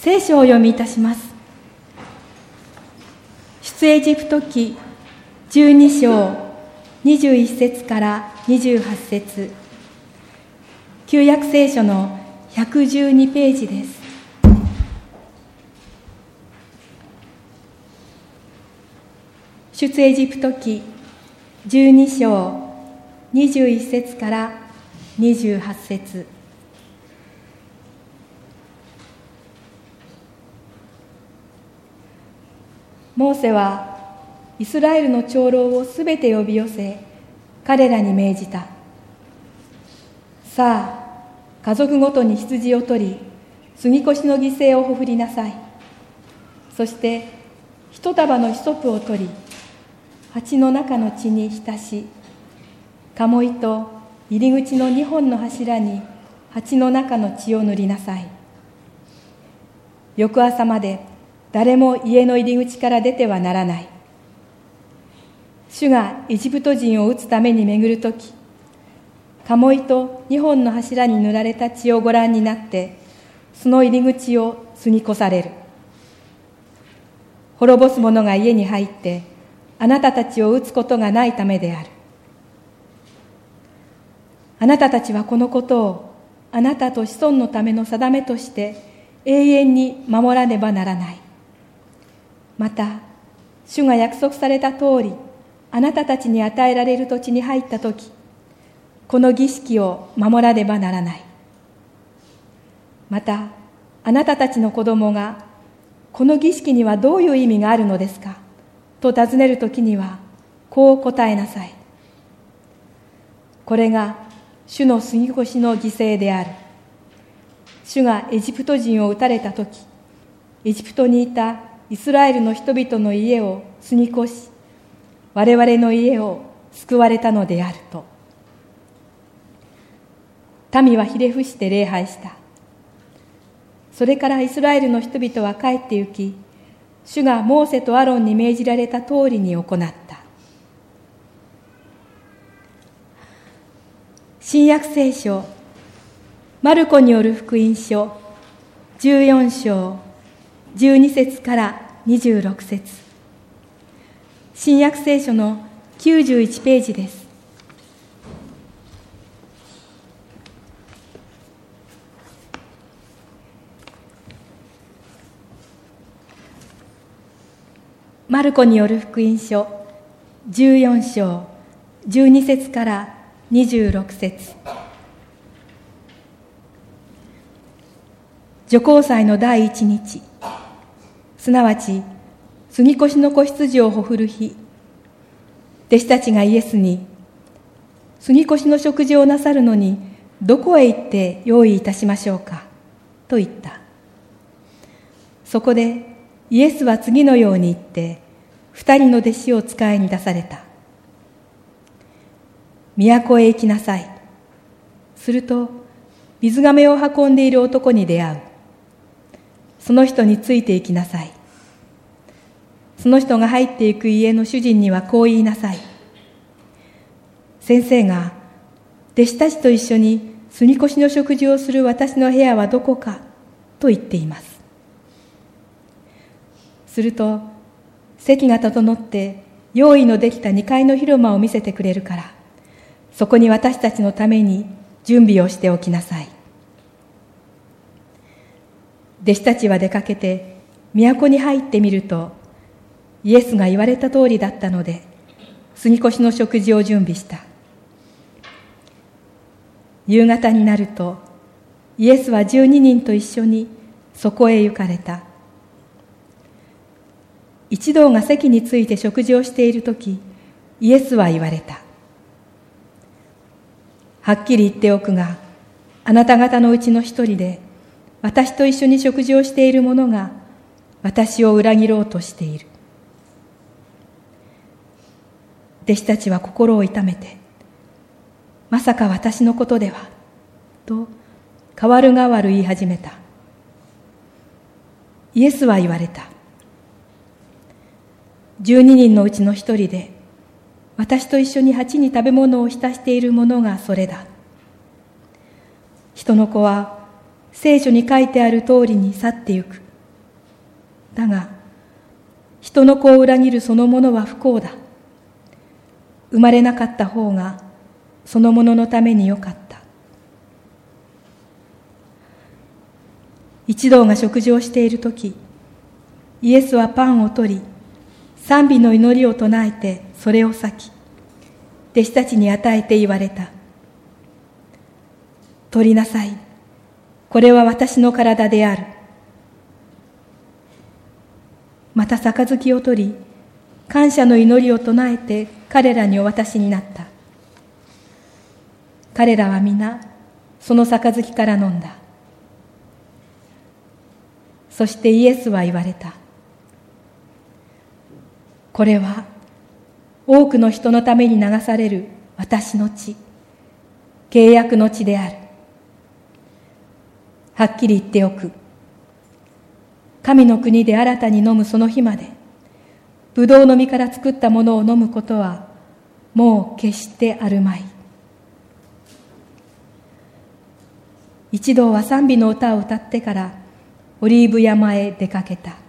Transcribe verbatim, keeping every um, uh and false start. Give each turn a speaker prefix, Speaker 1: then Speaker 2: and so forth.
Speaker 1: 聖書をお読みいたします。出エジプト記じゅうに章にじゅういち節からにじゅうはち節、旧約聖書のひゃくじゅうにページです。出エジプト記じゅうに章にじゅういち節からにじゅうはち節。モーセはイスラエルの長老をすべて呼び寄せ、彼らに命じた。さあ、家族ごとに羊を取り、杉越の犠牲をほふりなさい。そして一束のヒソプを取り、鉢の中の血に浸し、鴨居と入り口の二本の柱に鉢の中の血を塗りなさい。翌朝まで誰も家の入り口から出てはならない。主がエジプト人を撃つために巡るとき、鴨居と二本の柱に塗られた血をご覧になって、その入り口を過ぎ越される。滅ぼす者が家に入って、あなたたちを撃つことがないためである。あなたたちはこのことをあなたと子孫のための定めとして永遠に守らねばならない。また、主が約束された通り、あなたたちに与えられる土地に入ったとき、この儀式を守らねばならない。また、あなたたちの子供が、この儀式にはどういう意味があるのですかと尋ねるときには、こう答えなさい。これが主の杉越の犠牲である。主がエジプト人を撃たれたとき、エジプトにいたイスラエルの人々の家を過ぎ越し、我々の家を救われたのであると。民はひれ伏して礼拝した。それからイスラエルの人々は帰って行き、主がモーセとアロンに命じられた通りに行った。新約聖書、マルコによる福音書じゅうよん章じゅうに節からにじゅうろく節。新約聖書のきゅうじゅういちページです。マルコによる福音書じゅうよん章じゅうに節からにじゅうろく節。除光祭の第一日、すなわち杉越の子羊をほふる日、弟子たちがイエスに、杉越の食事をなさるのにどこへ行って用意いたしましょうかと言った。そこでイエスは次のように言って二人の弟子を使いに出された。都へ行きなさい。すると水がめを運んでいる男に出会う。その人について行きなさい。その人が入っていく家の主人にはこう言いなさい。先生が弟子たちと一緒に杉越の食事をする私の部屋はどこかと言っています。すると席が整って用意のできたにかいの広間を見せてくれるから、そこに私たちのために準備をしておきなさい。弟子たちは出かけて都に入ってみると、イエスが言われた通りだったので、杉越の食事を準備した。夕方になると、イエスは十二人と一緒にそこへ行かれた。一同が席について食事をしているとき、イエスは言われた。はっきり言っておくが、あなた方のうちの一人で、私と一緒に食事をしている者が、私を裏切ろうとしている。弟子たちは心を痛めて、まさか私のことでは、と代わる代わる言い始めた。イエスは言われた。十二人のうちの一人で、私と一緒に鉢に食べ物を浸している者がそれだ。人の子は聖書に書いてある通りに去ってゆく。 だが、人の子を裏切るそのものは不幸だ。生まれなかった方がそのもののためによかった。一同が食事をしているとき、イエスはパンを取り、賛美の祈りを唱えてそれを裂き、弟子たちに与えて言われた。取りなさい。これは私の体である。また杯を取り、感謝の祈りを唱えて彼らにお渡しになった。彼らは皆その杯から飲んだ。そしてイエスは言われた。これは多くの人のために流される私の血、契約の血である。はっきり言っておく。神の国で新たに飲むその日まで、ぶどうの実から作ったものを飲むことはもう決してあるまい。一同は賛美の歌を歌ってからオリーブ山へ出かけた。